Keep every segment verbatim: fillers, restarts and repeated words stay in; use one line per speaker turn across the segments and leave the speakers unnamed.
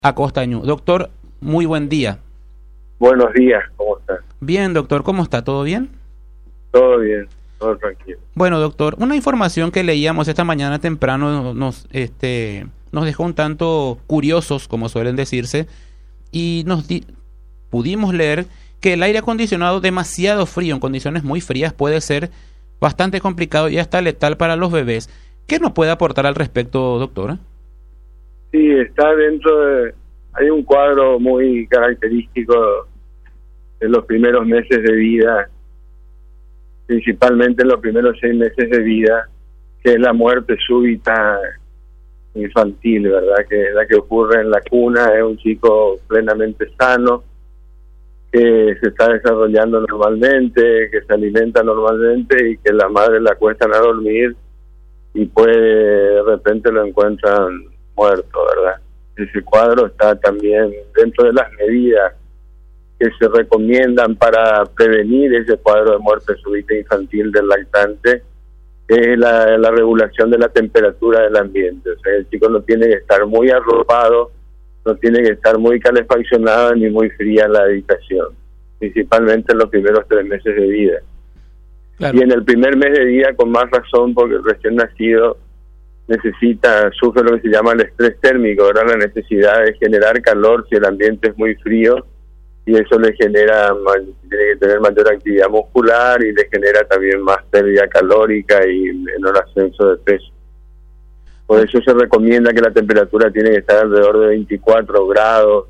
Acostañu. Doctor, muy buen día.
Buenos días, ¿cómo estás?
Bien, doctor, ¿cómo está? ¿Todo bien?
Todo bien, todo tranquilo.
Bueno, doctor, una información que leíamos esta mañana temprano nos, este, nos dejó un tanto curiosos, como suelen decirse, y nos di- pudimos leer que el aire acondicionado demasiado frío, en condiciones muy frías, puede ser bastante complicado y hasta letal para los bebés. ¿Qué nos puede aportar al respecto, doctor?
Sí, está dentro de... Hay un cuadro muy característico de los primeros meses de vida, principalmente en los primeros seis meses de vida, que es la muerte súbita infantil, ¿verdad? Que es la que ocurre en la cuna, es un chico plenamente sano, que se está desarrollando normalmente, que se alimenta normalmente y que la madre la acuestan a dormir y puede, de repente lo encuentran muerto, ¿verdad? Ese cuadro está también dentro de las medidas que se recomiendan para prevenir ese cuadro de muerte súbita infantil del lactante, es la, la regulación de la temperatura del ambiente. O sea, el chico no tiene que estar muy arropado, no tiene que estar muy calefaccionado ni muy fría la habitación, principalmente en los primeros tres meses de vida. Claro. Y en el primer mes de vida con más razón, porque el recién nacido necesita, sufre lo que se llama el estrés térmico, ¿verdad? La necesidad de generar calor si el ambiente es muy frío, y eso le genera, tiene que tener mayor actividad muscular y le genera también más pérdida calórica y menor ascenso de peso. Por eso se recomienda que la temperatura tiene que estar alrededor de veinticuatro grados,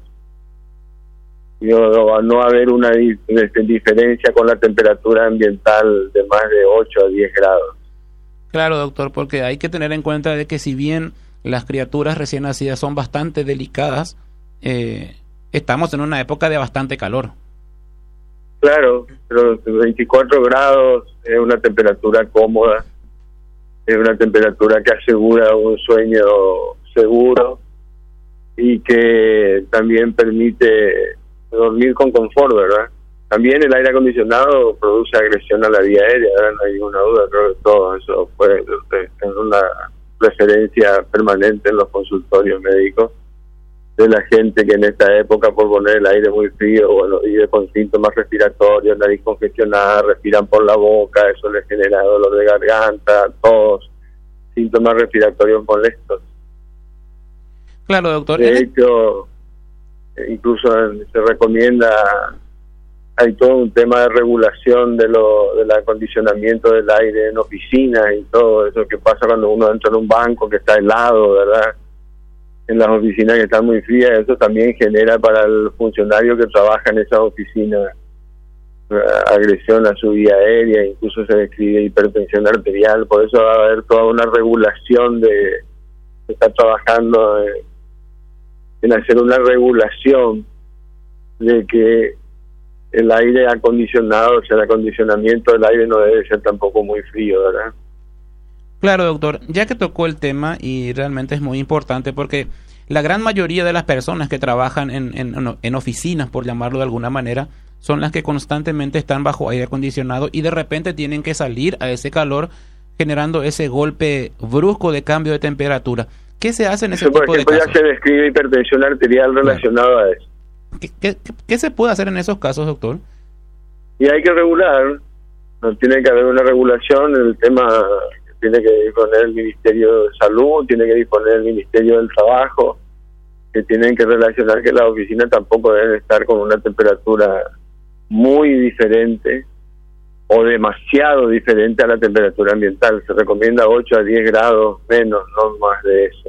y no, no haber una di- diferencia con la temperatura ambiental de más de ocho a diez grados.
Claro, doctor, porque hay que tener en cuenta de que si bien las criaturas recién nacidas son bastante delicadas, eh, estamos en una época de bastante calor.
Claro, pero veinticuatro grados es una temperatura cómoda, es una temperatura que asegura un sueño seguro y que también permite dormir con confort, ¿verdad? También el aire acondicionado produce agresión a la vía aérea, ¿verdad? No hay ninguna duda, creo que todo eso puede tener una referencia permanente en los consultorios médicos de la gente que en esta época, por poner el aire muy frío, bueno, vive con síntomas respiratorios, nariz congestionada, respiran por la boca, eso les genera dolor de garganta, tos, síntomas respiratorios molestos.
Claro, doctor.
De hecho, incluso se recomienda, hay todo un tema de regulación de lo del acondicionamiento del aire en oficinas y todo eso que pasa cuando uno entra en un banco que está helado, ¿verdad? En las oficinas que están muy frías, eso también genera para el funcionario que trabaja en esas oficinas agresión a su vía aérea, incluso se describe hipertensión arterial. Por eso va a haber toda una regulación de, se está trabajando en, en hacer una regulación de que el aire acondicionado, o sea, el acondicionamiento del aire no debe ser tampoco muy frío, ¿verdad?
Claro, doctor, ya que tocó el tema, y realmente es muy importante porque la gran mayoría de las personas que trabajan en, en, en oficinas, por llamarlo de alguna manera, son las que constantemente están bajo aire acondicionado y de repente tienen que salir a ese calor generando ese golpe brusco de cambio de temperatura. ¿Qué se hace en ese
eso,
tipo de casos?
Ya se describe hipertensión arterial relacionado claro. a eso.
¿Qué, qué, ¿Qué se puede hacer en esos casos, doctor?
Y hay que regular, no tiene que haber una regulación, el tema tiene que disponer el Ministerio de Salud, tiene que disponer el Ministerio del Trabajo, que tienen que relacionar que las oficinas tampoco deben estar con una temperatura muy diferente o demasiado diferente a la temperatura ambiental. Se recomienda ocho a diez grados menos, no más de eso.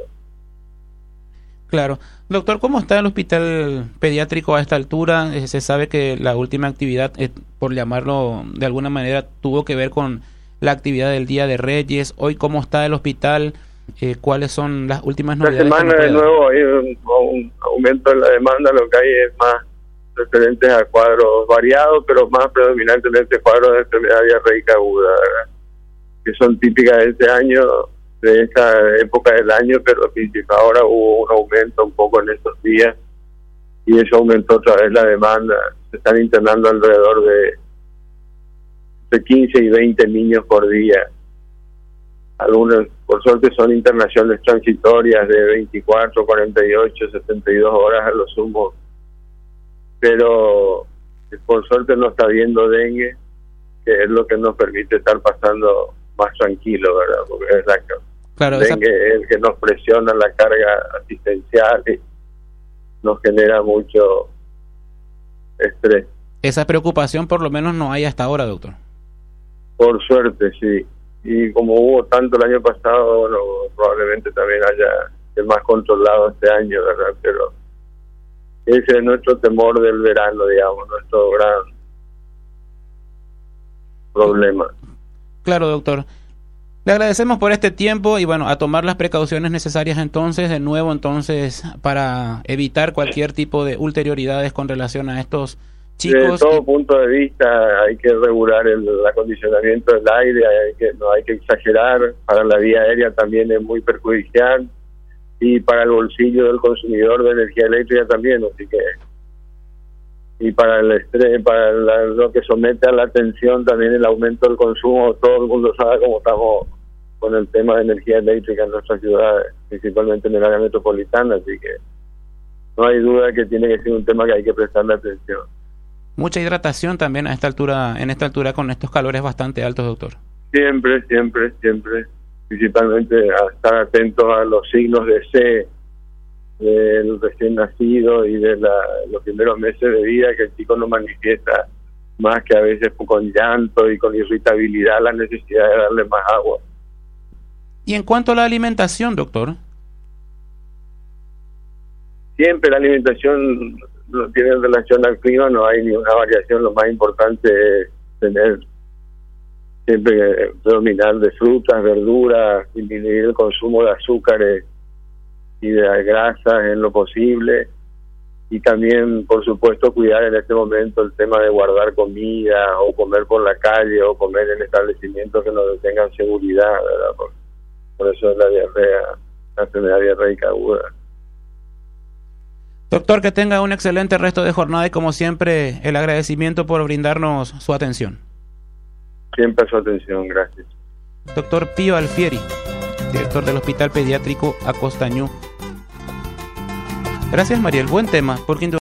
Claro. Doctor, ¿cómo está el hospital pediátrico a esta altura? Eh, se sabe que la última actividad, eh, por llamarlo de alguna manera, tuvo que ver con la actividad del Día de Reyes. Hoy, ¿cómo está el hospital? Eh, ¿Cuáles son las últimas novedades?
La semana de nuevo hay un, un aumento en la demanda, lo que hay es más referentes a cuadros variados, pero más predominantemente cuadros de enfermedad diarreica aguda, ¿verdad? Que son típicas de este año, de esta época del año, pero ahora hubo un aumento un poco en estos días y eso aumentó otra vez la demanda. Se están internando alrededor de, de quince y veinte niños por día algunas, por suerte, son internaciones transitorias de veinticuatro, cuarenta y ocho, setenta y dos horas a lo sumo, pero por suerte no está habiendo dengue, que es lo que nos permite estar pasando más tranquilo, ¿verdad? Porque es la
claro,
dengue
esa...
es el que nos presiona la carga asistencial y nos genera mucho estrés.
Esa preocupación por lo menos no hay hasta ahora, doctor.
Por suerte, sí. Y como hubo tanto el año pasado, bueno, probablemente también haya el más controlado este año, ¿verdad? Pero ese es nuestro temor del verano, digamos, nuestro gran problema.
Claro, doctor. Le agradecemos por este tiempo y bueno, a tomar las precauciones necesarias entonces, de nuevo entonces, para evitar cualquier tipo de ulterioridades con relación a estos chicos.
De todo punto de vista hay que regular el, el acondicionamiento del aire, hay que, no hay que exagerar, para la vía aérea también es muy perjudicial y para el bolsillo del consumidor de energía eléctrica también, así que y para el estrés, para la, lo que somete a la atención también el aumento del consumo. Todo el mundo sabe cómo estamos con el tema de energía eléctrica en nuestras ciudades, principalmente en el área metropolitana, así que no hay duda que tiene que ser un tema que hay que prestarle atención.
Mucha hidratación también a esta altura, en esta altura con estos calores bastante altos, doctor.
Siempre, siempre, siempre, principalmente a estar atentos a los signos de C del recién nacido y de la, los primeros meses de vida, que el chico no manifiesta más que a veces con llanto y con irritabilidad la necesidad de darle más agua.
Y en cuanto a la alimentación, doctor.
Siempre la alimentación no tiene relación al clima, no hay ninguna variación. Lo más importante es tener siempre predominar de frutas, verduras, disminuir el consumo de azúcares y de grasas en lo posible, y también, por supuesto, cuidar en este momento el tema de guardar comida o comer por la calle o comer en establecimientos que nos tengan seguridad, ¿verdad? Por, por eso es la diarrea, la enfermedad diarreica aguda.
Doctor, que tenga un excelente resto de jornada y, como siempre, el agradecimiento por brindarnos su atención.
Siempre su atención, gracias.
Doctor Pío Alfieri, director del Hospital Pediátrico Acostañú. Gracias, Mariel. Buen tema, porque